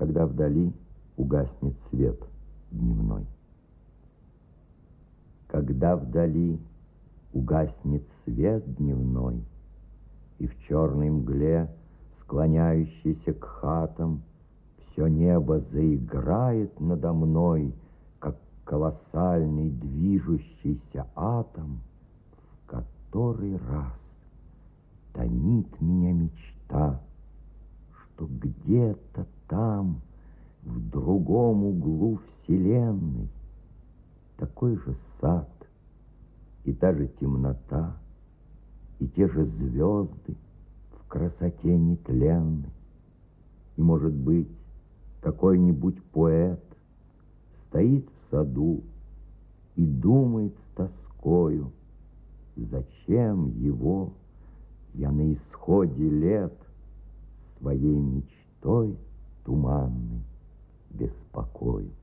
когда вдали угаснет свет дневной. Когда вдали угаснет свет дневной, и в черной мгле, склоняющейся к хатам, все небо заиграет надо мной, как колоссальный движущийся атом, в который раз томит меня мечта, что где-то там, в другом углу вселенной, такой же сад, и та же темнота, и те же звезды в красоте нетленной. И, может быть, какой-нибудь поэт стоит в саду и думает с тоскою, зачем его я на исходе лет своей мечтой туманной беспокою.